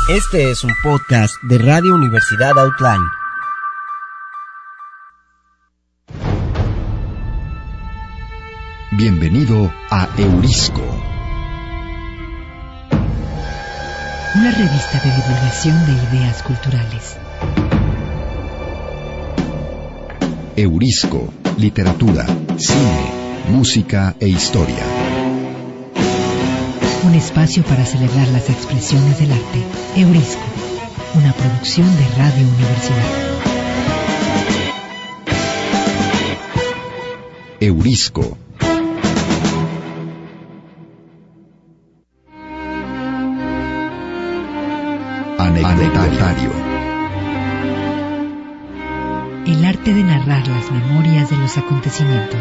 Este es un podcast de Radio Universidad Outline. Bienvenido a Eurisco, una revista de divulgación de ideas culturales. Eurisco, literatura, cine, música e historia. Un espacio para celebrar las expresiones del arte. Eurisco, una producción de Radio Universidad. Eurisco. Anecdotario. El arte de narrar las memorias de los acontecimientos.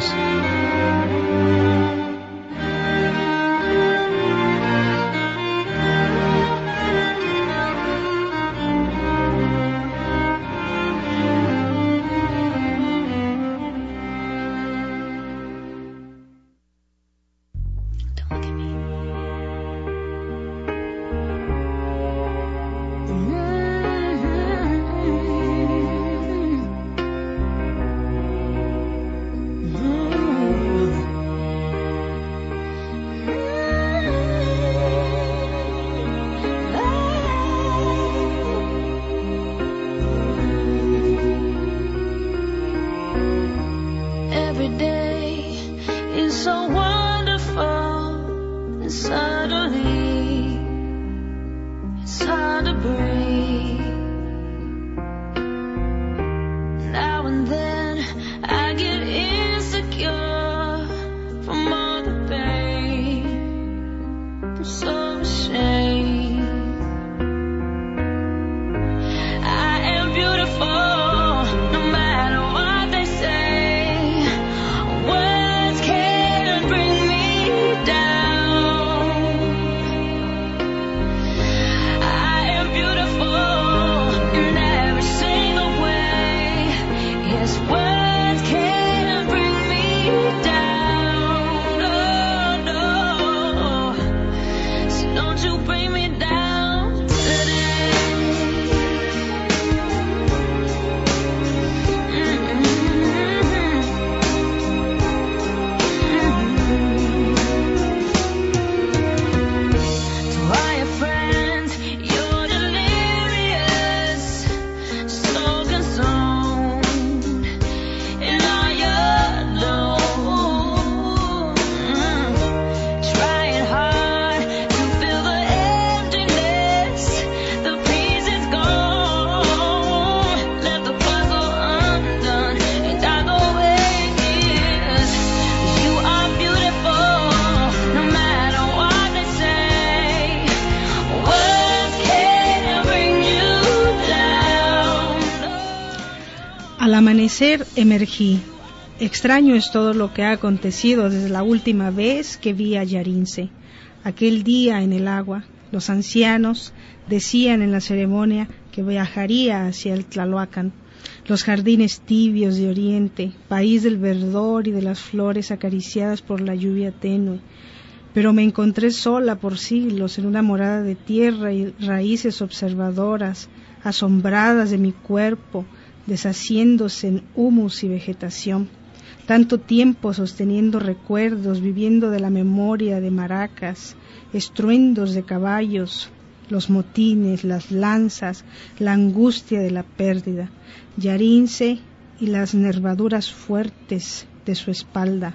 Al amanecer emergí. Extraño es todo lo que ha acontecido desde la última vez que vi a Yarinze. Aquel día en el agua, los ancianos decían en la ceremonia que viajaría hacia el Tlaloacan, los jardines tibios de Oriente, país del verdor y de las flores acariciadas por la lluvia tenue. Pero me encontré sola por siglos en una morada de tierra y raíces observadoras, asombradas de mi cuerpo, deshaciéndose en humus y vegetación, tanto tiempo sosteniendo recuerdos, viviendo de la memoria de maracas, estruendos de caballos, los motines, las lanzas, la angustia de la pérdida, Yarinze y las nervaduras fuertes de su espalda.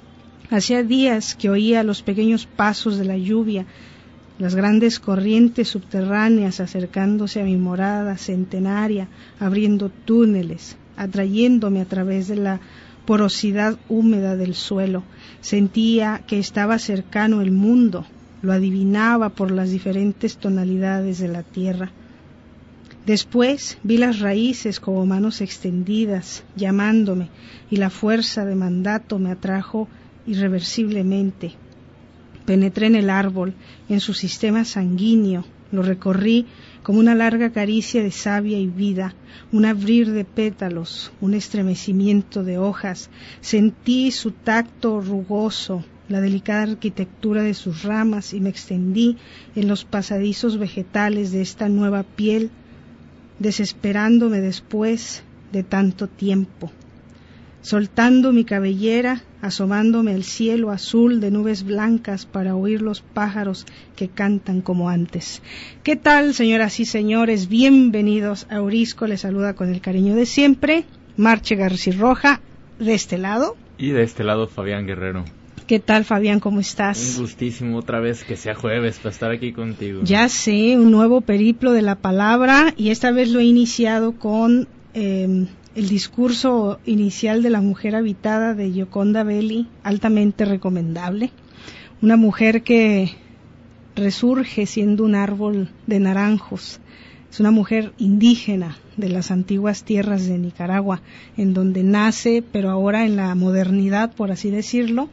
Hacía días que oía los pequeños pasos de la lluvia, las grandes corrientes subterráneas acercándose a mi morada centenaria, abriendo túneles, atrayéndome a través de la porosidad húmeda del suelo. Sentía que estaba cercano el mundo, lo adivinaba por las diferentes tonalidades de la tierra. Después vi las raíces como manos extendidas, llamándome, y la fuerza de mandato me atrajo irreversiblemente. Penetré en el árbol, en su sistema sanguíneo, lo recorrí como una larga caricia de savia y vida, un abrir de pétalos, un estremecimiento de hojas. Sentí su tacto rugoso, la delicada arquitectura de sus ramas y me extendí en los pasadizos vegetales de esta nueva piel, desesperándome después de tanto tiempo, soltando mi cabellera, asomándome al cielo azul de nubes blancas para oír los pájaros que cantan como antes. ¿Qué tal, señoras y señores? Bienvenidos a Eurisco. Les saluda con el cariño de siempre Marche García-Roja, de este lado. Y de este lado Fabián Guerrero. ¿Qué tal, Fabián? ¿Cómo estás? Un gustísimo otra vez que sea jueves para estar aquí contigo. Ya sé, un nuevo periplo de la palabra, y esta vez lo he iniciado con el discurso inicial de la mujer habitada de Gioconda Belli, altamente recomendable. Una mujer que resurge siendo un árbol de naranjos. Es una mujer indígena de las antiguas tierras de Nicaragua, en donde nace, pero ahora en la modernidad, por así decirlo,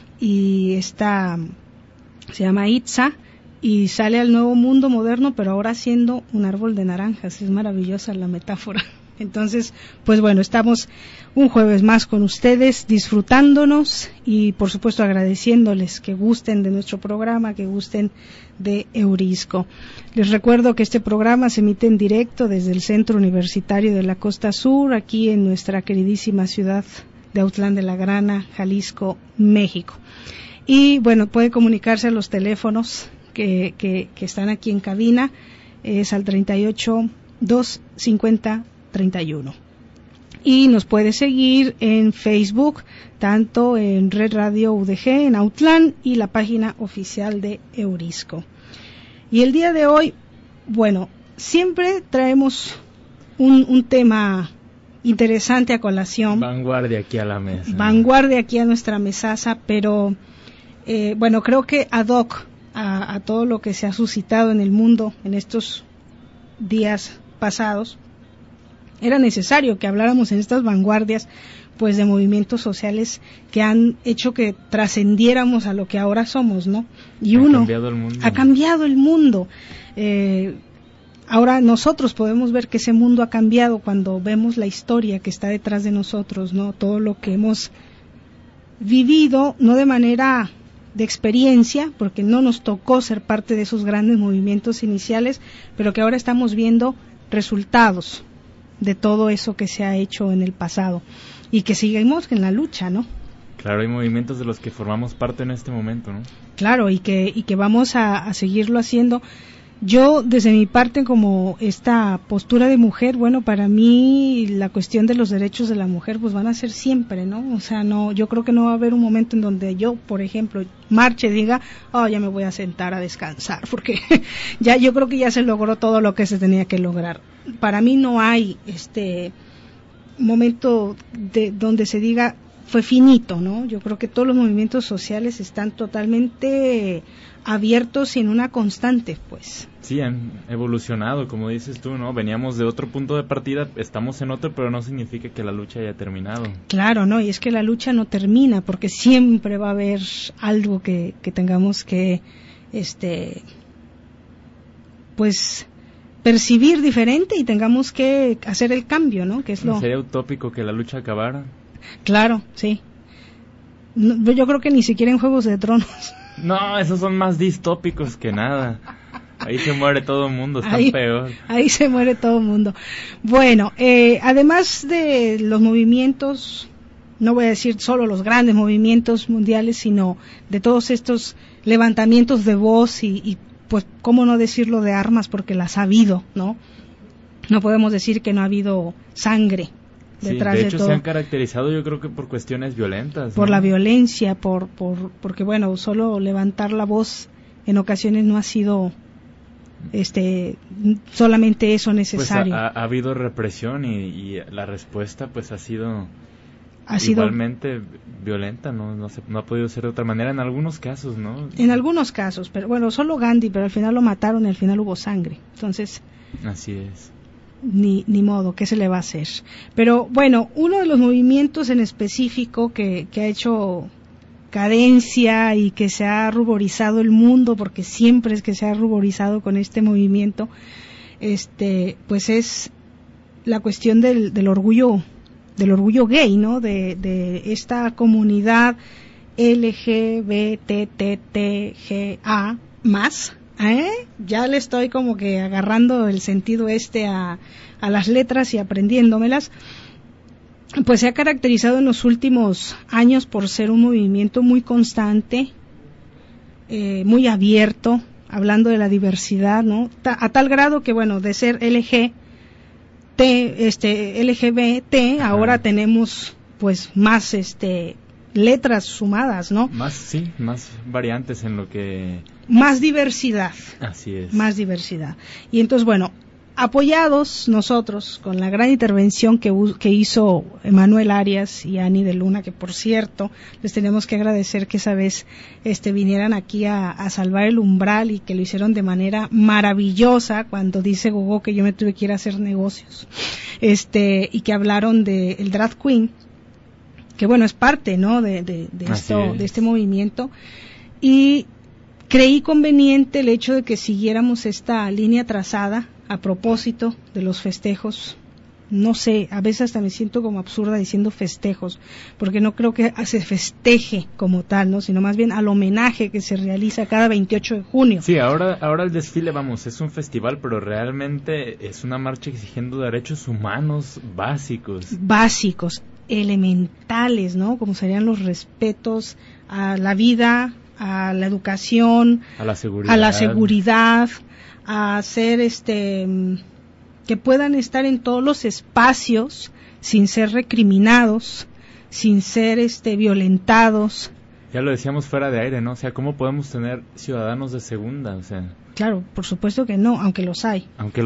y esta se llama Itza, y sale al nuevo mundo moderno, pero ahora siendo un árbol de naranjas. Es maravillosa la metáfora. Entonces, pues bueno, estamos un jueves más con ustedes, disfrutándonos y por supuesto agradeciéndoles que gusten de nuestro programa, que gusten de Eurisco. Les recuerdo que este programa se emite en directo desde el Centro Universitario de la Costa Sur, aquí en nuestra queridísima ciudad de Autlán de la Grana, Jalisco, México. Y bueno, puede comunicarse a los teléfonos que están aquí en cabina, es al 38 250 31. Y nos puede seguir en Facebook, tanto en Red Radio UDG en Autlán y la página oficial de Eurisco. Y el día de hoy, bueno, siempre traemos un tema interesante a colación. Vanguardia aquí a la mesa. Vanguardia aquí a nuestra mesaza, pero bueno, creo que ad hoc a todo lo que se ha suscitado en el mundo en estos días pasados, era necesario que habláramos en estas vanguardias, pues, de movimientos sociales que han hecho que trascendiéramos a lo que ahora somos, ¿no? Y ha cambiado el mundo. Ahora nosotros podemos ver que ese mundo ha cambiado cuando vemos la historia que está detrás de nosotros, ¿no? Todo lo que hemos vivido, no de manera de experiencia, porque no nos tocó ser parte de esos grandes movimientos iniciales, pero que ahora estamos viendo resultados de todo eso que se ha hecho en el pasado y que seguimos en la lucha, ¿no? Claro, hay movimientos de los que formamos parte en este momento, ¿no? Claro, y que vamos a seguirlo haciendo. Yo, desde mi parte, como esta postura de mujer, bueno, para mí la cuestión de los derechos de la mujer pues van a ser siempre, ¿no? O sea, no, yo creo que no va a haber un momento en donde yo, por ejemplo, marche y diga, ya me voy a sentar a descansar, porque ya yo creo que ya se logró todo lo que se tenía que lograr. Para mí no hay momento de donde se diga fue finito, ¿no? Yo creo que todos los movimientos sociales están totalmente abiertos y en una constante, pues. Sí, han evolucionado, como dices tú, ¿no? Veníamos de otro punto de partida, estamos en otro, pero no significa que la lucha haya terminado. Claro, no, y es que la lucha no termina, porque siempre va a haber algo que tengamos que, pues, percibir diferente y tengamos que hacer el cambio, ¿no? Que es lo... ¿Sería utópico que la lucha acabara? Claro, sí. No, yo creo que ni siquiera en Juegos de Tronos. No, esos son más distópicos que nada. Ahí se muere todo el mundo, está peor. Ahí se muere todo el mundo. Bueno, además de los movimientos, no voy a decir solo los grandes movimientos mundiales, sino de todos estos levantamientos de voz y pues, ¿cómo no decirlo de armas? Porque las ha habido, ¿no? No podemos decir que no ha habido sangre detrás de todo. De hecho, se han caracterizado, yo creo que por cuestiones violentas, por la violencia, porque bueno, solo levantar la voz en ocasiones no ha sido solamente eso necesario. Pues ha habido represión y la respuesta pues ha sido igualmente violenta, no ha podido ser de otra manera en algunos casos, ¿no? En algunos casos, pero bueno, solo Gandhi, pero al final lo mataron y al final hubo sangre, entonces así es. Ni modo, ¿qué se le va a hacer? Pero bueno, uno de los movimientos en específico que ha hecho cadencia y que se ha ruborizado el mundo, porque siempre es que se ha ruborizado con este movimiento, pues es la cuestión del orgullo gay, ¿no? De esta comunidad LGBTTGA+, ya le estoy como que agarrando el sentido a las letras y aprendiéndomelas. Pues se ha caracterizado en los últimos años por ser un movimiento muy constante, muy abierto, hablando de la diversidad, ¿no? A tal grado que, bueno, de ser LGBT, ahora tenemos pues más letras sumadas, ¿no? Más variantes en lo que... Más diversidad. Así es. Más diversidad. Y entonces, bueno, apoyados nosotros con la gran intervención que hizo Emanuel Arias y Ani de Luna, que por cierto les tenemos que agradecer que esa vez vinieran aquí a salvar el umbral y que lo hicieron de manera maravillosa, cuando dice Gogo que yo me tuve que ir a hacer negocios, y que hablaron de el drag queen, que bueno, es parte, ¿no?, de este movimiento, y creí conveniente el hecho de que siguiéramos esta línea trazada a propósito de los festejos. No sé, a veces hasta me siento como absurda diciendo festejos, porque no creo que se festeje como tal, ¿no?, sino más bien al homenaje que se realiza cada 28 de junio. Sí, ahora el desfile, vamos, es un festival, pero realmente es una marcha exigiendo derechos humanos básicos, elementales, ¿no?, como serían los respetos a la vida, a la educación, a la seguridad, a hacer que puedan estar en todos los espacios sin ser recriminados, sin ser violentados. Ya lo decíamos fuera de aire, ¿no? O sea, ¿cómo podemos tener ciudadanos de segunda? O sea, claro, por supuesto que no, aunque los hay,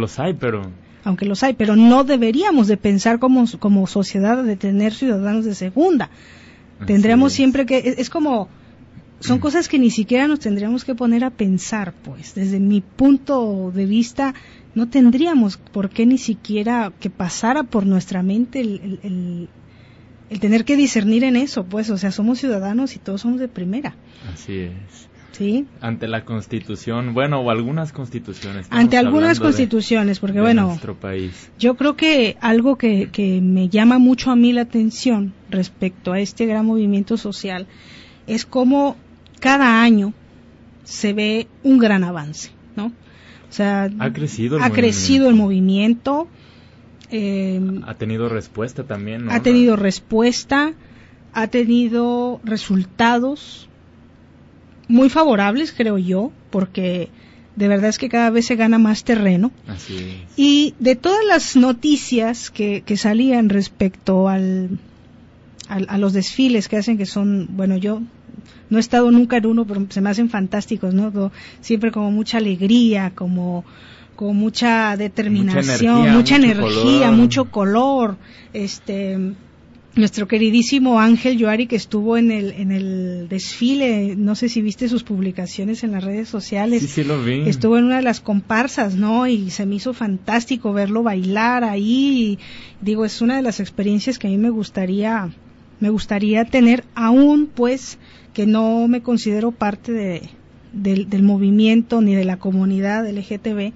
pero no deberíamos de pensar como sociedad de tener ciudadanos de segunda. Tendríamos siempre que, es como, son cosas que ni siquiera nos tendríamos que poner a pensar, pues, desde mi punto de vista, no tendríamos por qué ni siquiera que pasara por nuestra mente el tener que discernir en eso, pues, o sea, somos ciudadanos y todos somos de primera. Así es. ¿Sí? Ante la Constitución, bueno, o algunas constituciones. Ante algunas constituciones, porque bueno, nuestro país. Yo creo que algo que me llama mucho a mí la atención respecto a este gran movimiento social es cómo cada año se ve un gran avance, ¿no? O sea, ha crecido el movimiento. Ha tenido respuesta también, ¿no? Ha tenido respuesta, ha tenido resultados muy favorables, creo yo, porque de verdad es que cada vez se gana más terreno. Así es. Y de todas las noticias que salían respecto a los desfiles que hacen, que son, bueno, yo no he estado nunca en uno, pero se me hacen fantásticos, ¿no? Siempre como mucha alegría, como mucha determinación, mucha energía, mucho color. Nuestro queridísimo Ángel Yoari, que estuvo en el desfile, no sé si viste sus publicaciones en las redes sociales. Sí, lo vi. Estuvo en una de las comparsas, ¿no? Y se me hizo fantástico verlo bailar ahí. Y, digo, es una de las experiencias que a mí me gustaría tener, aún pues que no me considero parte del movimiento ni de la comunidad LGTB,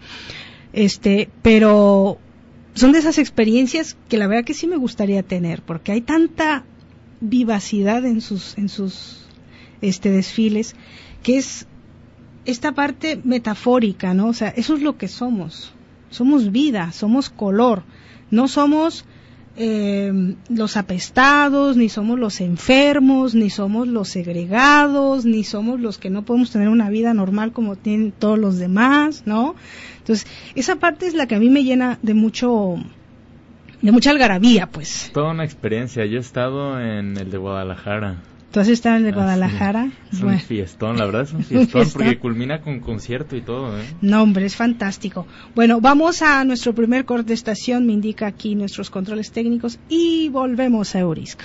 pero son de esas experiencias que la verdad que sí me gustaría tener, porque hay tanta vivacidad en sus desfiles, que es esta parte metafórica, ¿no? O sea, eso es lo que somos vida, somos color, no somos los apestados, ni somos los enfermos, ni somos los segregados, ni somos los que no podemos tener una vida normal como tienen todos los demás, ¿no? Entonces, esa parte es la que a mí me llena de mucha algarabía, pues. Toda una experiencia. Yo he estado en el de Guadalajara. ¿Tú has estado en el de Guadalajara? Sí. Es un fiestón, la verdad es un fiestón, porque culmina con concierto y todo, ¿eh? No, hombre, es fantástico. Bueno, vamos a nuestro primer corte de estación, me indica aquí nuestros controles técnicos, y volvemos a Eurisco.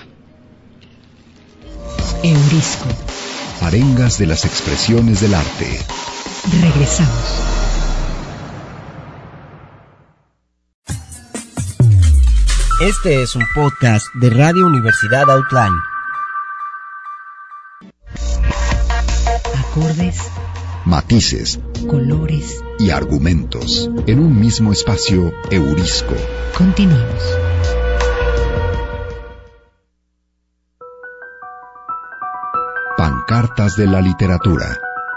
Eurisco. Arengas de las expresiones del arte. Regresamos. Este es un podcast de Radio Universidad Outline. Acordes, matices, colores y argumentos en un mismo espacio Eurisco. Continuamos. Cartas de la literatura.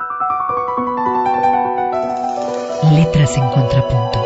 Letras en contrapunto.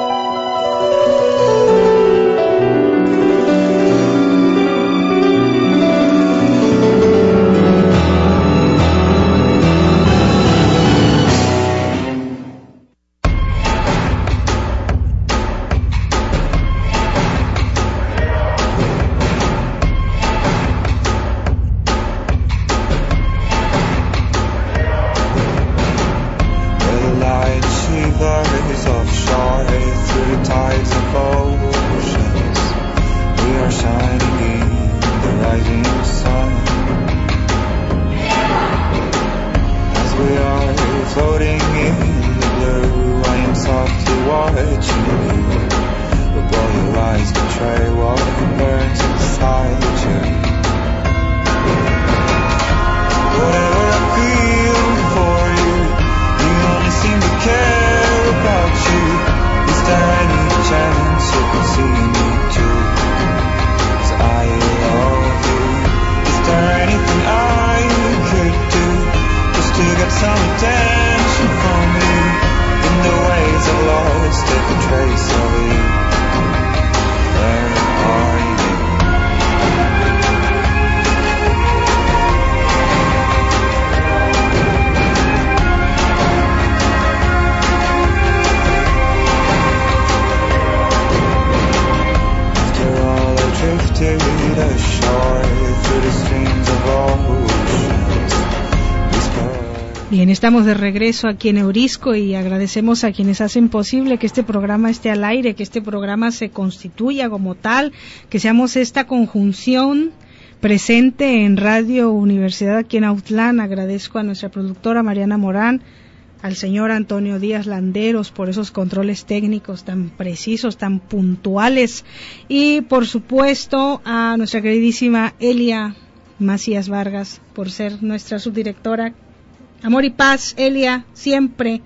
Bien, estamos de regreso aquí en Eurisco y agradecemos a quienes hacen posible que este programa esté al aire, que este programa se constituya como tal, que seamos esta conjunción presente en Radio Universidad aquí en Autlán. Agradezco a nuestra productora Mariana Morán, al señor Antonio Díaz Landeros por esos controles técnicos tan precisos, tan puntuales, y por supuesto a nuestra queridísima Elia Macías Vargas por ser nuestra subdirectora. Amor y paz, Elia, siempre.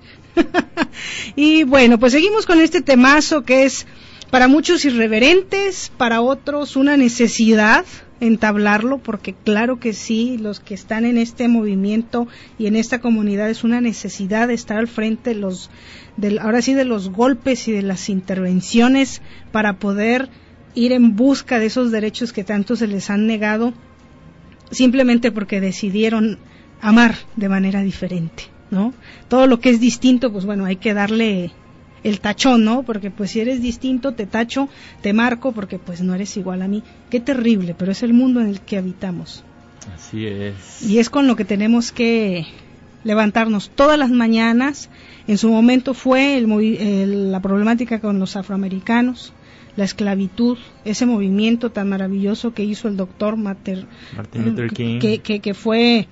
Y bueno, pues seguimos con este temazo que es para muchos irreverentes, para otros una necesidad entablarlo, porque claro que sí, los que están en este movimiento y en esta comunidad es una necesidad de estar al frente ahora sí de los golpes y de las intervenciones para poder ir en busca de esos derechos que tanto se les han negado, simplemente porque decidieron amar de manera diferente, ¿no? Todo lo que es distinto, pues bueno, hay que darle el tachón, ¿no? Porque pues si eres distinto, te tacho, te marco, porque pues no eres igual a mí. Qué terrible, pero es el mundo en el que habitamos. Así es. Y es con lo que tenemos que levantarnos todas las mañanas. En su momento fue la problemática con los afroamericanos, la esclavitud, ese movimiento tan maravilloso que hizo el doctor Martin Luther King, que fue,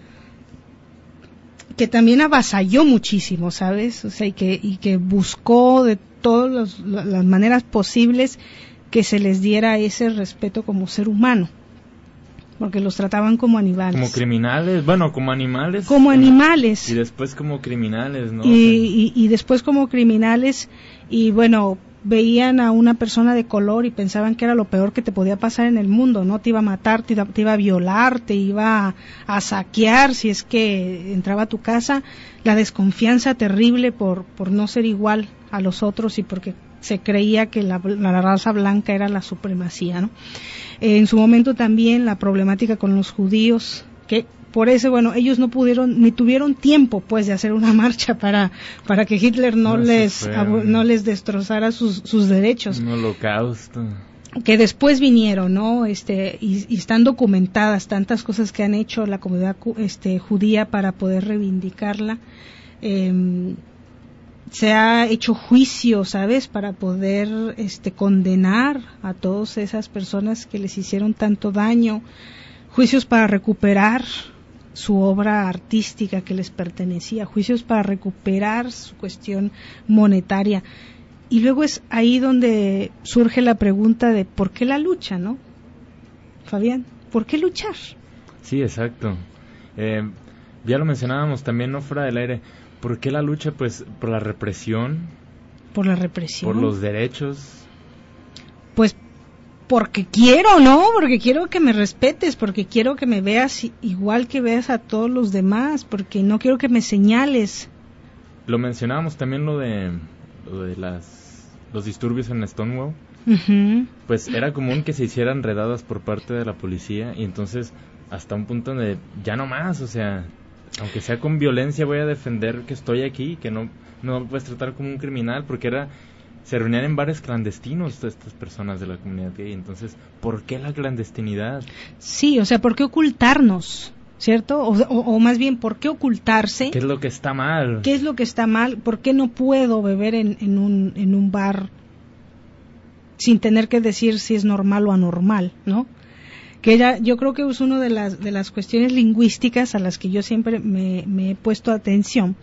que también avasalló muchísimo, ¿sabes? O sea, y que buscó de todas las maneras posibles que se les diera ese respeto como ser humano, porque los trataban como animales. Como criminales, bueno, como animales. Como animales. Y después como criminales, ¿no? Y después como criminales, y bueno, veían a una persona de color y pensaban que era lo peor que te podía pasar en el mundo, ¿no? Te iba a matar, te iba a violar, te iba a saquear si es que entraba a tu casa. La desconfianza terrible por no ser igual a los otros y porque se creía que la raza blanca era la supremacía, ¿no? En su momento también la problemática con los judíos, que por eso, bueno, ellos no pudieron ni tuvieron tiempo pues de hacer una marcha para que Hitler no les destrozara sus derechos. Un holocausto. Que después vinieron, ¿no? Y están documentadas tantas cosas que han hecho la comunidad judía para poder reivindicarla. Se ha hecho juicio, ¿sabes? Para poder condenar a todas esas personas que les hicieron tanto daño. Juicios para recuperar su obra artística que les pertenecía, juicios para recuperar su cuestión monetaria. Y luego es ahí donde surge la pregunta de ¿por qué la lucha, no? Fabián, ¿por qué luchar? Sí, exacto. Ya lo mencionábamos también, no fuera del aire. ¿Por qué la lucha? Pues por la represión. Por la represión. Por los derechos. Pues porque quiero, ¿no? Porque quiero que me respetes, porque quiero que me veas igual que veas a todos los demás, porque no quiero que me señales. Lo mencionábamos también lo de los disturbios en Stonewall. Uh-huh. Pues era común que se hicieran redadas por parte de la policía y entonces hasta un punto donde ya no más, o sea, aunque sea con violencia voy a defender que estoy aquí, que no me puedes tratar como un criminal, porque se reunían en bares clandestinos estas personas de la comunidad gay. Entonces, ¿por qué la clandestinidad? Sí, o sea, ¿por qué ocultarnos? ¿Cierto? O más bien, ¿por qué ocultarse? ¿Qué es lo que está mal? ¿Qué es lo que está mal? ¿Por qué no puedo beber en un bar sin tener que decir si es normal o anormal, ¿no? Que yo creo que es una de las cuestiones lingüísticas a las que yo siempre me he puesto atención.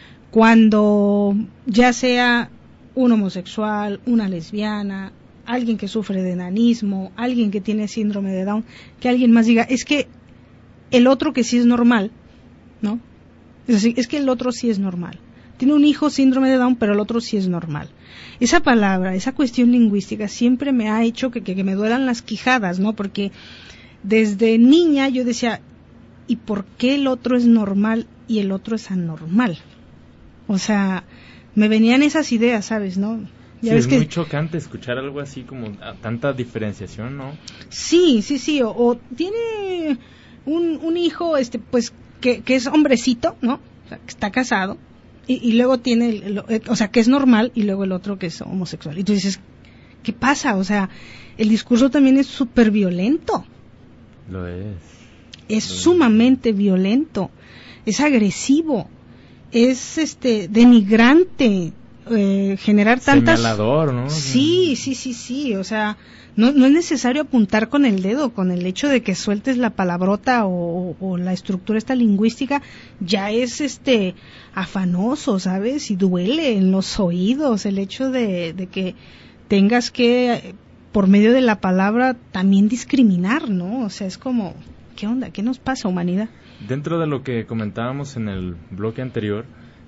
Cuando ya sea un homosexual, una lesbiana, alguien que sufre de enanismo, alguien que tiene síndrome de Down, que alguien más diga, es que el otro que sí es normal, ¿no? Es decir, es que el otro sí es normal. Tiene un hijo síndrome de Down, pero el otro sí es normal. Esa palabra, esa cuestión lingüística siempre me ha hecho que me duelan las quijadas, ¿no? Porque desde niña yo decía, ¿y por qué el otro es normal y el otro es anormal? O sea, me venían esas ideas, ¿sabes, no? Ya sí, ves es muy chocante escuchar algo así como tanta diferenciación, ¿no? Sí, o tiene un hijo, pues, que es hombrecito, ¿no? O sea, que está casado, y luego tiene, o sea, que es normal, y luego el otro que es homosexual. Y tú dices, ¿qué pasa? O sea, el discurso también es súper violento. Lo es. Es sumamente violento, es agresivo, es denigrante, generar tantas... Señalador, ¿no? Sí, o sea, no es necesario apuntar con el dedo, con el hecho de que sueltes la palabrota o la estructura esta lingüística, ya es afanoso, ¿sabes? Y duele en los oídos el hecho de que tengas que, por medio de la palabra, también discriminar, ¿no? O sea, es como, ¿qué onda? ¿Qué nos pasa, humanidad? Dentro de lo que comentábamos en el bloque anterior,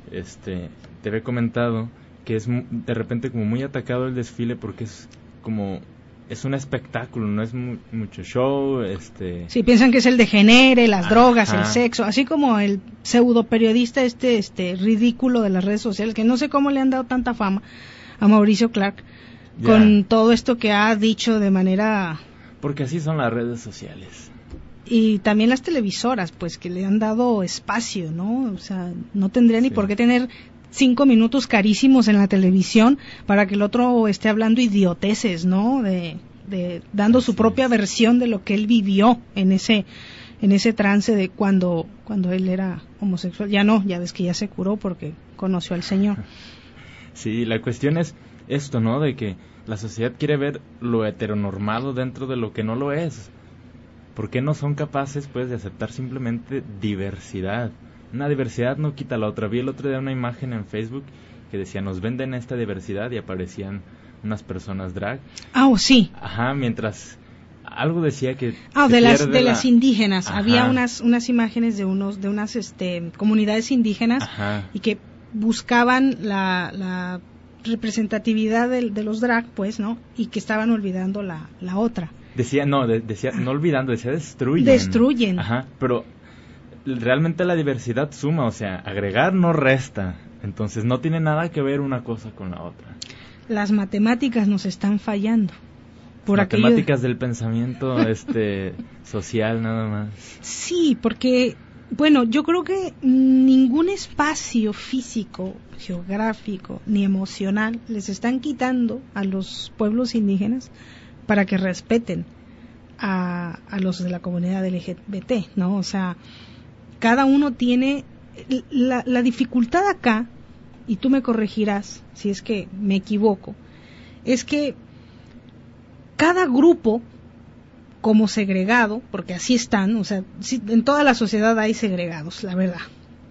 te había comentado que es de repente como muy atacado el desfile porque es un espectáculo, no es mucho show, Sí, piensan que es el degenere, las drogas, el sexo, así como el pseudo periodista ridículo de las redes sociales, que no sé cómo le han dado tanta fama a Mauricio Clark, con todo esto que ha dicho de manera... Porque así son las redes sociales. Y también las televisoras, pues, que le han dado espacio, ¿no? O sea, no tendría ni por qué tener 5 minutos carísimos en la televisión para que el otro esté hablando idioteces, ¿no? Dando su propia versión de lo que él vivió en ese trance de cuando él era homosexual. Ya no, ya ves que ya se curó porque conoció al Señor. Sí, la cuestión es esto, ¿no? De que la sociedad quiere ver lo heteronormado dentro de lo que no lo es. ¿Por qué no son capaces, pues, de aceptar simplemente diversidad? Una diversidad no quita la otra. Vi el otro día una imagen en Facebook que decía, nos venden esta diversidad, y aparecían unas personas drag. Sí. Ajá, mientras algo decía que... de las indígenas. Ajá. Había unas imágenes de unas comunidades indígenas. Ajá. Y que buscaban la representatividad de los drag, pues, ¿no? Y que estaban olvidando la otra. Decía, no olvidando, decía destruyen. Destruyen. Ajá, pero realmente la diversidad suma, o sea, agregar no resta. Entonces no tiene nada que ver una cosa con la otra. Las matemáticas nos están fallando. Matemáticas del pensamiento social nada más. Sí, porque, bueno, yo creo que ningún espacio físico, geográfico, ni emocional les están quitando a los pueblos indígenas para que respeten a los de la comunidad LGBT, ¿no? O sea, cada uno tiene la dificultad acá, y tú me corregirás si es que me equivoco, es que cada grupo como segregado, porque así están, o sea, en toda la sociedad hay segregados, la verdad,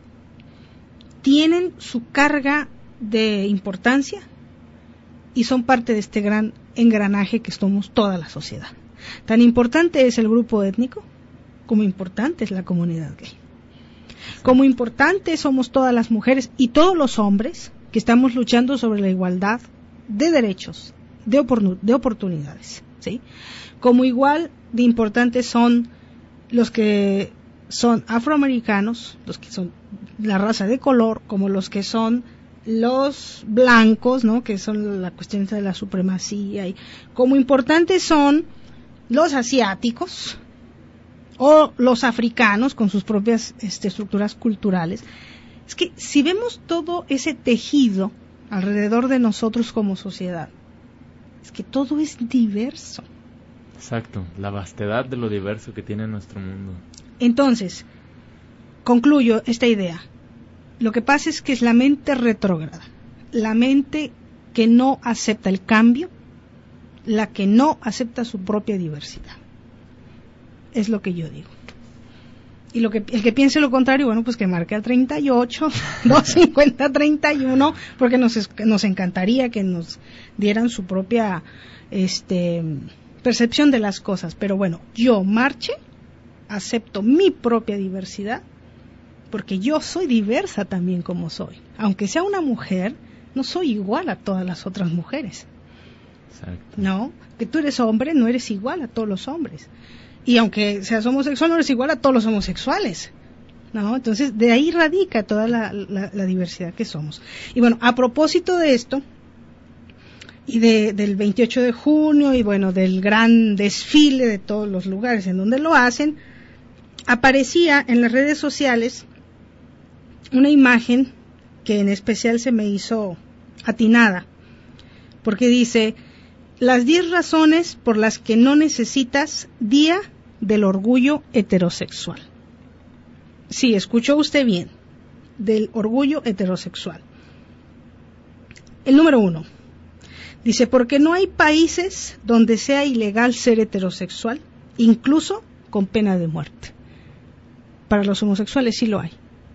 tienen su carga de importancia y son parte de este gran engranaje que somos toda la sociedad. Tan importante es el grupo étnico como importante es la comunidad gay. Como importante somos todas las mujeres y todos los hombres que estamos luchando sobre la igualdad de derechos de oportunidades, ¿sí? Como igual de importantes son los que son afroamericanos, los que son la raza de color, como los que son los blancos, ¿no? Que son la cuestión de la supremacía, y como importantes son los asiáticos o los africanos con sus propias estructuras culturales. Es que si vemos todo ese tejido alrededor de nosotros como sociedad, es que todo es diverso. Exacto, la vastedad de lo diverso que tiene nuestro mundo. Entonces, concluyo esta idea. Lo que pasa es que es la mente retrógrada, la mente que no acepta el cambio, la que no acepta su propia diversidad. Es lo que yo digo. Y el que piense lo contrario, bueno, pues que marque al 38, 250, 31, porque nos encantaría que nos dieran su propia percepción de las cosas. Pero bueno, yo marche, acepto mi propia diversidad, porque yo soy diversa también como soy. Aunque sea una mujer, no soy igual a todas las otras mujeres. Exacto. No, que tú eres hombre, no eres igual a todos los hombres. Y aunque seas homosexual, no eres igual a todos los homosexuales, ¿no? Entonces, de ahí radica toda la diversidad que somos. Y bueno, a propósito de esto, y del 28 de junio, y bueno, del gran desfile de todos los lugares en donde lo hacen, aparecía en las redes sociales una imagen que en especial se me hizo atinada, porque dice: las 10 razones por las que no necesitas Día del Orgullo Heterosexual. Sí, escuchó usted bien, del orgullo heterosexual. El número 1, dice: porque no hay países donde sea ilegal ser heterosexual, incluso con pena de muerte. Para los homosexuales sí lo hay.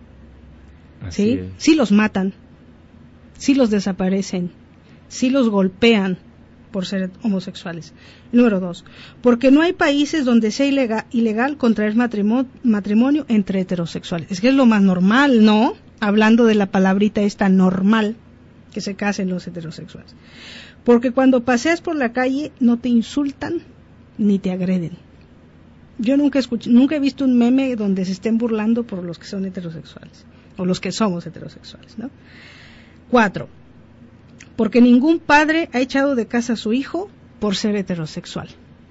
¿Sí? Sí los matan, sí los desaparecen, sí los golpean por ser homosexuales. Número 2, porque no hay países donde sea ilegal contraer matrimonio entre heterosexuales. Es que es lo más normal, ¿no? Hablando de la palabrita esta normal, que se casen los heterosexuales. Porque cuando paseas por la calle no te insultan ni te agreden. Yo nunca he visto un meme donde se estén burlando por los que son heterosexuales, o los que somos heterosexuales, ¿no? 4, porque ningún padre ha echado de casa a su hijo por ser heterosexual.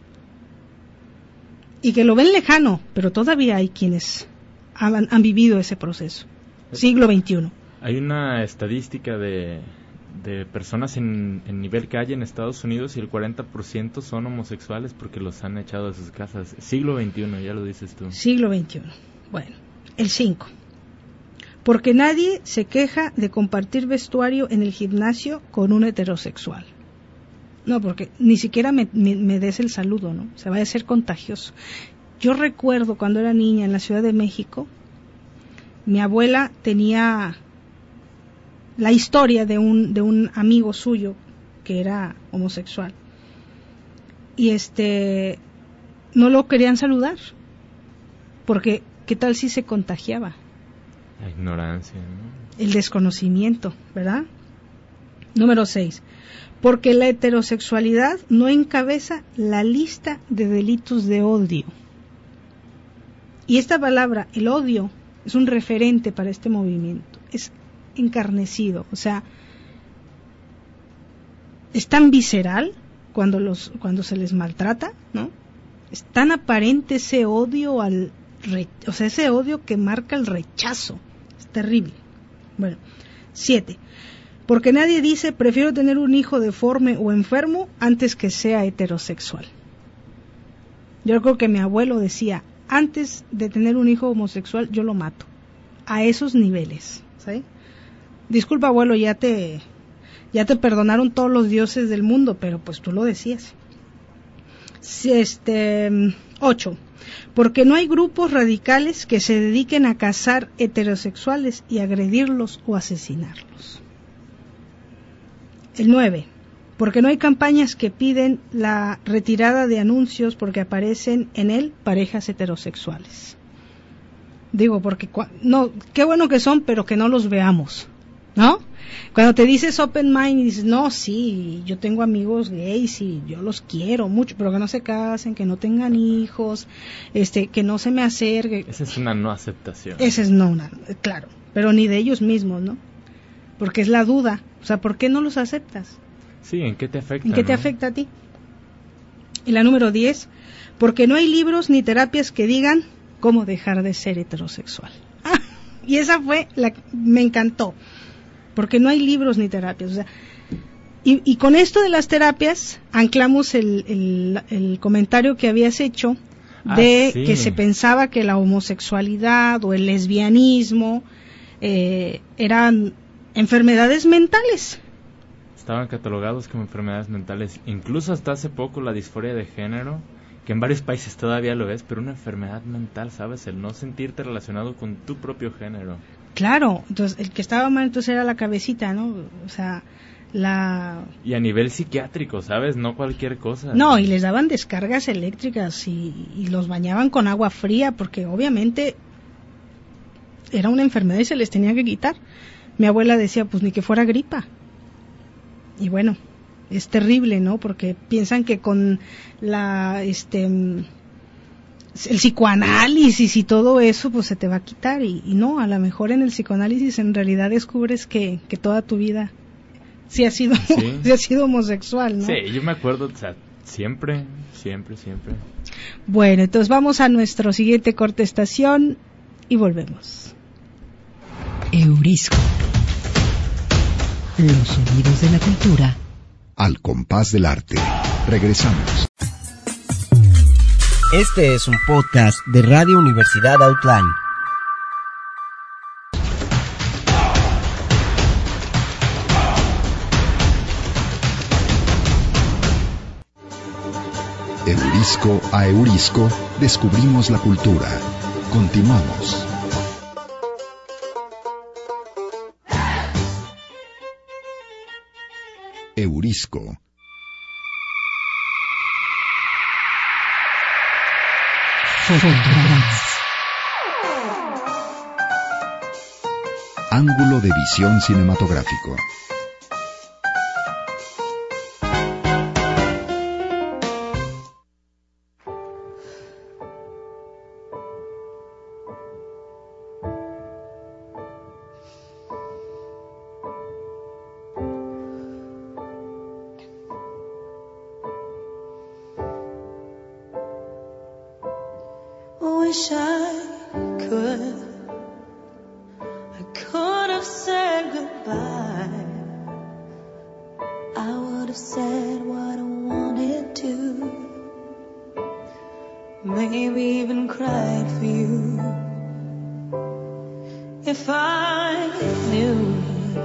Y que lo ven lejano, pero todavía hay quienes han vivido ese proceso. Siglo XXI. Hay una estadística de personas en nivel calle en Estados Unidos, y el 40% son homosexuales porque los han echado de sus casas. Siglo XXI, ya lo dices tú. Siglo XXI. Bueno, el 5. Porque nadie se queja de compartir vestuario en el gimnasio con un heterosexual. No, porque ni siquiera me des el saludo, ¿no? Se va a ser contagioso. Yo recuerdo cuando era niña en la Ciudad de México, mi abuela tenía la historia de un amigo suyo que era homosexual. Y no lo querían saludar, porque ¿qué tal si se contagiaba? La ignorancia, ¿no? El desconocimiento, ¿verdad? Número 6. Porque la heterosexualidad no encabeza la lista de delitos de odio. Y esta palabra, el odio, es un referente para este movimiento. Es encarnecido, o sea, es tan visceral cuando se les maltrata, ¿no? Es tan aparente ese odio ese odio que marca el rechazo. Es terrible. Bueno, 7. Porque nadie dice prefiero tener un hijo deforme o enfermo antes que sea heterosexual. Yo creo que mi abuelo decía, antes de tener un hijo homosexual yo lo mato. A esos niveles, ¿sí? Disculpa, abuelo, ya te perdonaron todos los dioses del mundo, pero pues tú lo decías. 8. Porque no hay grupos radicales que se dediquen a cazar heterosexuales y agredirlos o asesinarlos. El 9. Porque no hay campañas que piden la retirada de anuncios porque aparecen en él parejas heterosexuales. Digo, porque no, qué bueno que son, pero que no los veamos, ¿no? Cuando te dices open mind y dices, no, sí, yo tengo amigos gays y yo los quiero mucho, pero que no se casen, que no tengan hijos, que no se me acerque. Esa es una no aceptación. Esa es claro, pero ni de ellos mismos, ¿no? Porque es la duda, o sea, ¿por qué no los aceptas? Sí, ¿en qué te afecta? ¿En qué te afecta a ti? Y la número 10, porque no hay libros ni terapias que digan cómo dejar de ser heterosexual. Y esa fue me encantó. Porque no hay libros ni terapias, o sea, y con esto de las terapias anclamos el comentario que habías hecho sí, que se pensaba que la homosexualidad o el lesbianismo eran enfermedades mentales. Estaban catalogados como enfermedades mentales, incluso hasta hace poco la disforia de género, que en varios países todavía lo es, pero una enfermedad mental, ¿sabes? El no sentirte relacionado con tu propio género. Claro, entonces el que estaba mal entonces era la cabecita, ¿no? O sea, Y a nivel psiquiátrico, ¿sabes? No cualquier cosa. No, y les daban descargas eléctricas y los bañaban con agua fría porque obviamente era una enfermedad y se les tenía que quitar. Mi abuela decía, pues ni que fuera gripa. Y bueno, es terrible, ¿no? Porque piensan que con el psicoanálisis y todo eso pues se te va a quitar y no, a lo mejor en el psicoanálisis en realidad descubres que toda tu vida sí has sido homosexual, ¿no? Sí, yo me acuerdo, o sea, siempre. Bueno, entonces vamos a nuestro siguiente corte estación y volvemos. Eurisco. Los sonidos de la cultura al compás del arte. Regresamos. Este es un podcast de Radio Universidad Outline. Eurisco a Eurisco, descubrimos la cultura. Continuamos. Eurisco. Ángulo de visión cinematográfico. Wish I could have said goodbye. I would have said what I wanted to. Maybe even cried for you. If I knew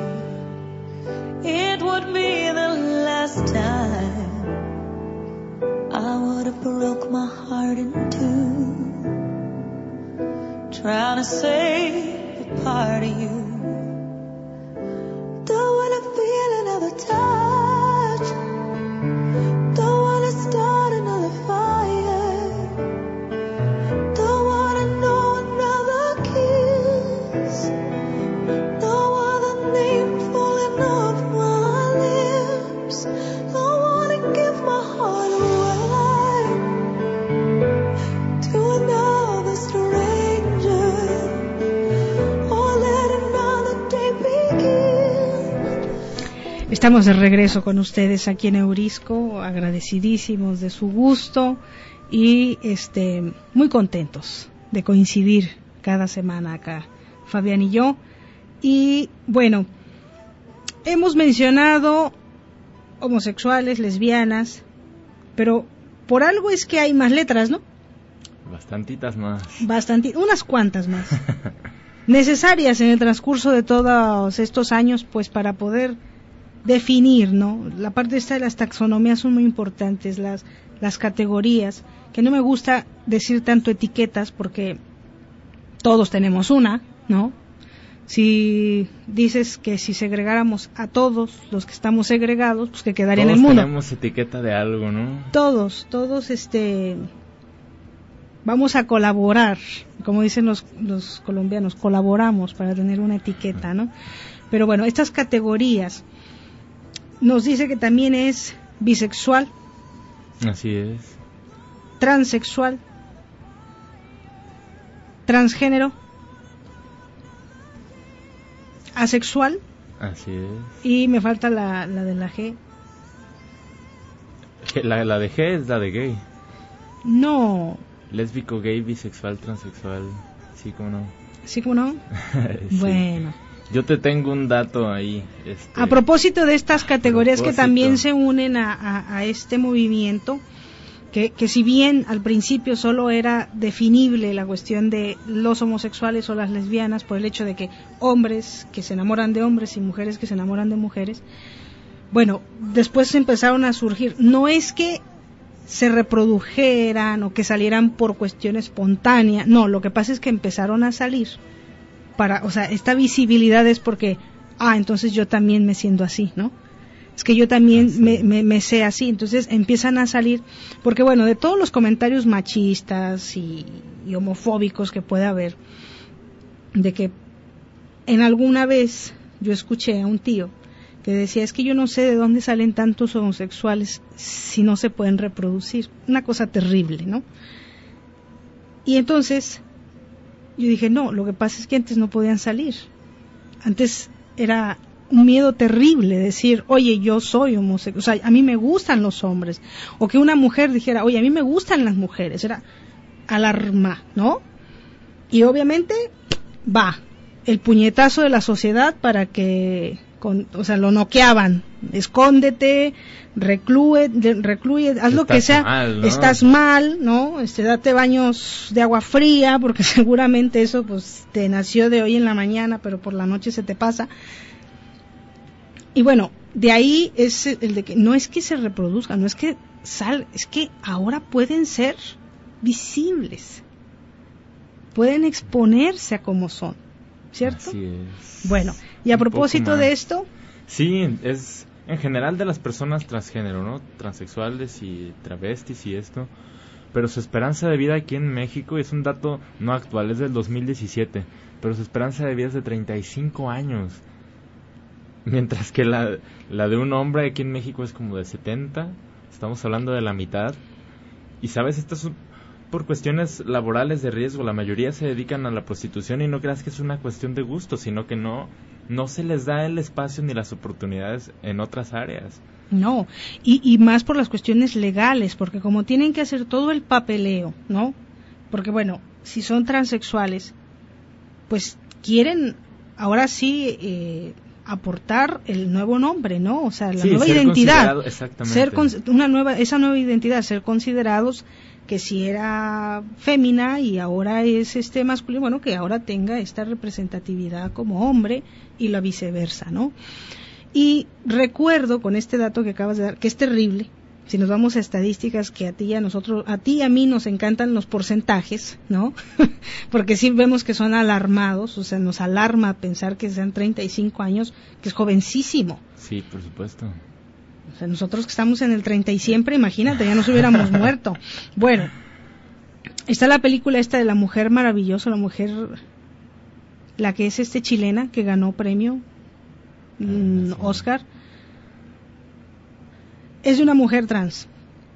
it would be the last time, I would have broke my heart in two. Trying to save a part of you. Don't wanna feel another touch. Don't wanna start another fire. Don't wanna know another kiss. Don't want the name falling off my lips. Don't wanna give my heart away to another stranger. Estamos de regreso con ustedes aquí en Eurisco, agradecidísimos de su gusto y muy contentos de coincidir cada semana acá, Fabián y yo. Y bueno, hemos mencionado homosexuales, lesbianas, pero por algo es que hay más letras, ¿no? Bastantitas más. Unas cuantas más. Necesarias en el transcurso de todos estos años, pues para poder definir, ¿no? La parte esta de las taxonomías son muy importantes, las categorías, que no me gusta decir tanto etiquetas porque todos tenemos una, ¿no? Si dices que si segregáramos a todos los que estamos segregados, pues que quedaría en el mundo. Todos tenemos etiqueta de algo, ¿no? Todos vamos a colaborar, como dicen los colombianos, colaboramos para tener una etiqueta, ¿no? Pero bueno, estas categorías nos dice que también es bisexual. Así es. Transexual. Transgénero. Asexual. Así es. Y me falta la de la G. La de G es la de gay. No. Lésbico, gay, bisexual, transexual. Sí, ¿cómo no? ¿Sí, cómo no? Sí. Bueno. Yo te tengo un dato ahí. A propósito de estas categorías que también se unen a este movimiento, que si bien al principio solo era definible la cuestión de los homosexuales o las lesbianas por el hecho de que hombres que se enamoran de hombres y mujeres que se enamoran de mujeres, bueno, después empezaron a surgir, no es que se reprodujeran o que salieran por cuestión espontánea, no, lo que pasa es que empezaron a salir o sea, esta visibilidad es porque, entonces yo también me siento así, ¿no? Es que yo también me sé así, entonces empiezan a salir, porque bueno, de todos los comentarios machistas y homofóbicos que puede haber, de que en alguna vez yo escuché a un tío que decía, es que yo no sé de dónde salen tantos homosexuales si no se pueden reproducir, una cosa terrible, ¿no? Y entonces yo dije, no, lo que pasa es que antes no podían salir. Antes era un miedo terrible decir, oye, yo soy homosexual, o sea, a mí me gustan los hombres. O que una mujer dijera, oye, a mí me gustan las mujeres. Era alarma, ¿no? Y obviamente va el puñetazo de la sociedad para que, o sea, lo noqueaban. Escóndete, recluye, haz lo que sea, mal, ¿no? Estás mal, ¿no? Date baños de agua fría, porque seguramente eso pues te nació de hoy en la mañana, pero por la noche se te pasa. Y bueno, de ahí es el de que no es que se reproduzcan, no es que es que ahora pueden ser visibles, pueden exponerse a como son, ¿cierto? Así es. Bueno, y a propósito de esto, sí, es en general de las personas transgénero, ¿no? Transexuales y travestis y esto. Pero su esperanza de vida aquí en México, es un dato no actual, es del 2017, pero su esperanza de vida es de 35 años. Mientras que la de un hombre aquí en México es como de 70, estamos hablando de la mitad. Y sabes, esto es por cuestiones laborales de riesgo, la mayoría se dedican a la prostitución y no creas que es una cuestión de gusto, sino que no se les da el espacio ni las oportunidades en otras áreas. No, y más por las cuestiones legales, porque como tienen que hacer todo el papeleo, ¿no? Porque bueno, si son transexuales, pues quieren ahora sí aportar el nuevo nombre, ¿no? O sea, la nueva identidad, exactamente. Esa nueva identidad, ser considerados que si era fémina y ahora es masculino, bueno, que ahora tenga esta representatividad como hombre y la viceversa, ¿no? Y recuerdo con este dato que acabas de dar, que es terrible, si nos vamos a estadísticas, que a ti y a mí nos encantan los porcentajes, ¿no? Porque sí vemos que son alarmados, o sea, nos alarma pensar que sean 35 años, que es jovencísimo. Sí, por supuesto. O sea, nosotros que estamos en el 30 y siempre, imagínate, ya nos hubiéramos muerto. Bueno, está la película esta de la mujer maravillosa, la que es chilena, que ganó premio Oscar. Es de una mujer trans.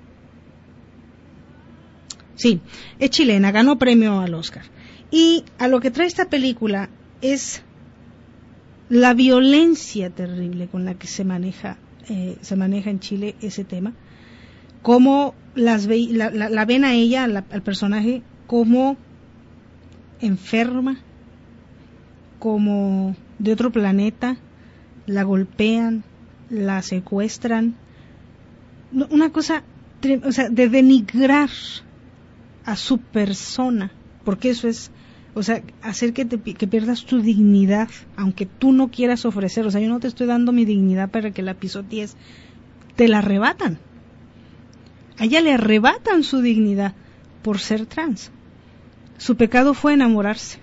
Sí, es chilena, ganó premio al Oscar. Y a lo que trae esta película es la violencia terrible con la que se maneja en Chile ese tema. Cómo la ven a ella, al personaje, como enferma, como de otro planeta, la golpean, la secuestran. Una cosa, o sea, de denigrar a su persona, porque eso es, o sea, hacer que pierdas tu dignidad, aunque tú no quieras ofrecer, o sea, yo no te estoy dando mi dignidad para que la pisotees, te la arrebatan. A ella le arrebatan su dignidad por ser trans. Su pecado fue enamorarse.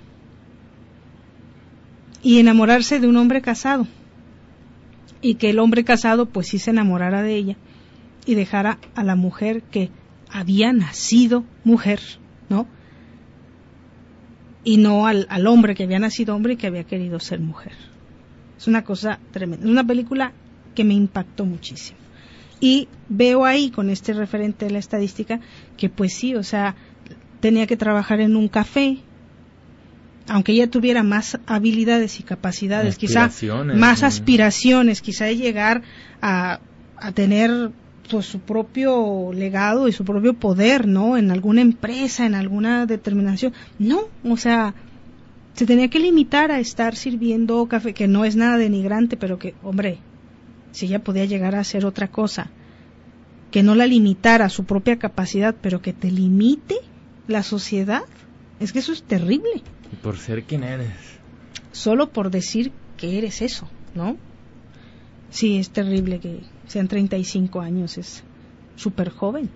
Y enamorarse de un hombre casado. Y que el hombre casado pues sí se enamorara de ella y dejara a la mujer que había nacido mujer, ¿no? Y no al hombre que había nacido hombre y que había querido ser mujer. Es una cosa tremenda. Es una película que me impactó muchísimo. Y veo ahí, con este referente de la estadística, que pues sí, o sea, tenía que trabajar en un café, aunque ella tuviera más habilidades y capacidades, quizá más aspiraciones, quizá de llegar a tener pues su propio legado y su propio poder, ¿no? En alguna empresa, en alguna determinación. No, o sea, se tenía que limitar a estar sirviendo café, que no es nada denigrante, pero que, hombre, si ella podía llegar a hacer otra cosa, que no la limitara a su propia capacidad, pero que te limite la sociedad, es que eso es terrible. Y por ser quien eres. Solo por decir que eres eso, ¿no? Sí, es terrible que sean 35 años, es súper joven.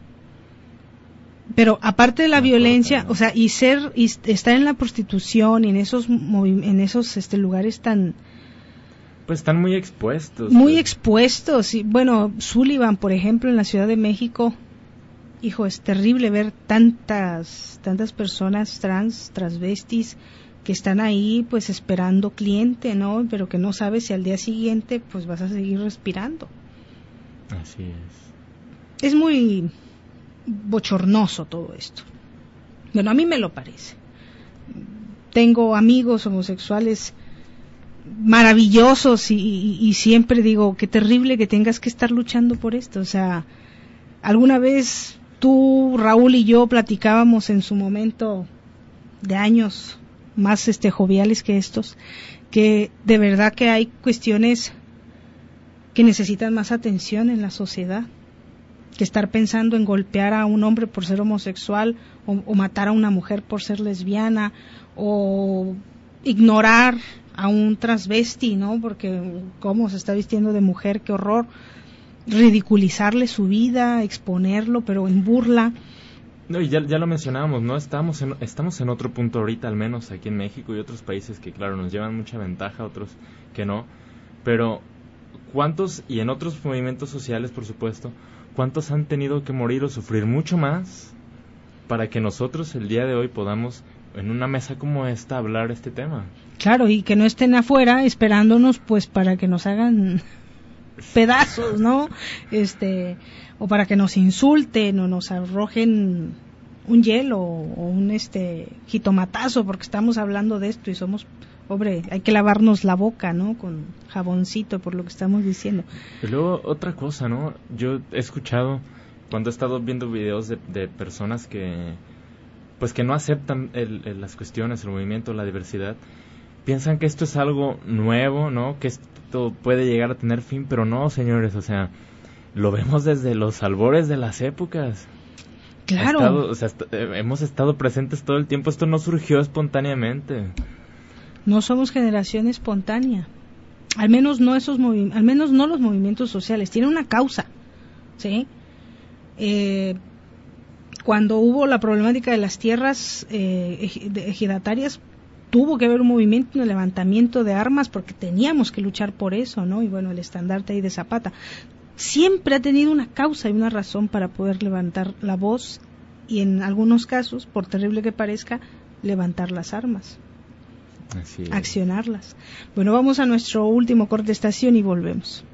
Pero aparte de la violencia, o sea, y estar en la prostitución y en esos lugares tan... Pues están muy expuestos. Muy expuestos. Y bueno, Sullivan, por ejemplo, en la Ciudad de México, hijo, es terrible ver tantas personas transvestis que están ahí pues esperando cliente, ¿no? Pero que no sabes si al día siguiente pues vas a seguir respirando. Así es. Es muy bochornoso todo esto. Bueno, a mí me lo parece. Tengo amigos homosexuales maravillosos y siempre digo, qué terrible que tengas que estar luchando por esto. O sea, alguna vez tú, Raúl y yo platicábamos en su momento de años más joviales que estos, que de verdad que hay cuestiones que necesitan más atención en la sociedad, que estar pensando en golpear a un hombre por ser homosexual o matar a una mujer por ser lesbiana o ignorar a un transvesti, ¿no? Porque cómo se está vistiendo de mujer, qué horror, ridiculizarle su vida, exponerlo, pero en burla. No, y ya lo mencionábamos, ¿no? Estamos en otro punto ahorita, al menos aquí en México y otros países que, claro, nos llevan mucha ventaja, otros que no, pero ¿cuántos, y en otros movimientos sociales, por supuesto, cuántos han tenido que morir o sufrir mucho más para que nosotros el día de hoy podamos, en una mesa como esta, hablar este tema? Claro, y que no estén afuera esperándonos pues para que nos hagan pedazos, ¿no? O para que nos insulten o nos arrojen un hielo o un jitomatazo porque estamos hablando de esto y somos, hombre, hay que lavarnos la boca, ¿no? Con jaboncito por lo que estamos diciendo. Y luego otra cosa, ¿no? Yo he escuchado cuando he estado viendo videos de personas que pues que no aceptan las cuestiones, el movimiento, la diversidad, piensan que esto es algo nuevo, ¿no? Que esto puede llegar a tener fin, pero no, señores, o sea, lo vemos desde los albores de las épocas. Claro. Hemos estado presentes todo el tiempo, esto no surgió espontáneamente. No somos generación espontánea. Al menos no los movimientos sociales, tiene una causa, ¿sí? Cuando hubo la problemática de las tierras ejidatarias, tuvo que haber un movimiento, un levantamiento de armas, porque teníamos que luchar por eso, ¿no? Y bueno, el estandarte ahí de Zapata siempre ha tenido una causa y una razón para poder levantar la voz y en algunos casos, por terrible que parezca, levantar las armas. Así es. Accionarlas. Bueno, vamos a nuestro último corte de estación y volvemos.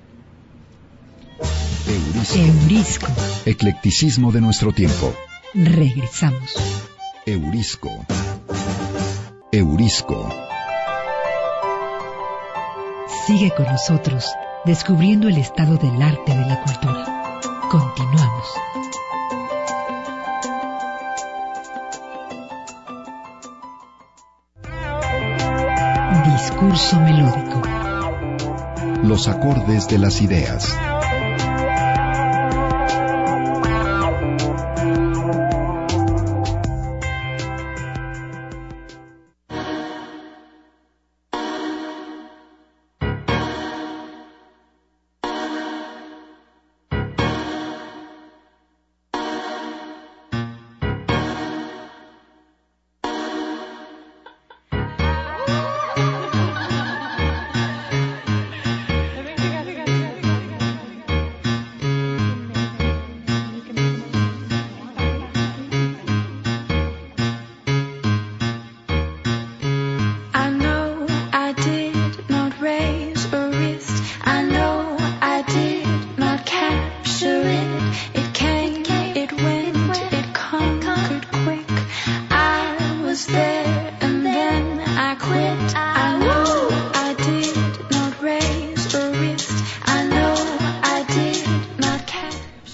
Eurisco. Eclecticismo de nuestro tiempo. Regresamos. Eurisco. Sigue con nosotros, descubriendo el estado del arte de la cultura. Continuamos. Discurso melódico. Los acordes de las ideas.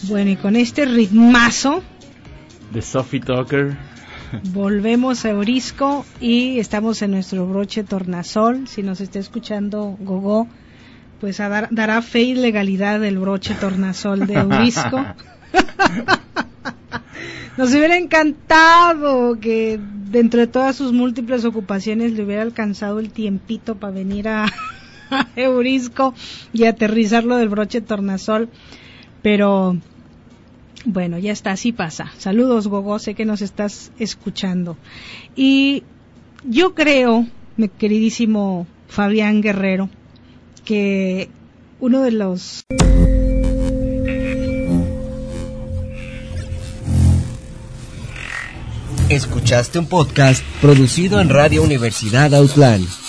Bueno, y con este ritmazo de Sophie Tucker volvemos a Eurisco y estamos en nuestro broche tornasol. Si nos está escuchando Gogó, pues dará fe y legalidad del broche tornasol de Eurisco. Nos hubiera encantado que dentro de todas sus múltiples ocupaciones le hubiera alcanzado el tiempito para venir a Eurisco y aterrizarlo del broche tornasol, pero bueno, ya está, así pasa. Saludos, Gogó, sé que nos estás escuchando. Y yo creo, mi queridísimo Fabián Guerrero, que uno de los... Escuchaste un podcast producido en Radio Universidad Autlán.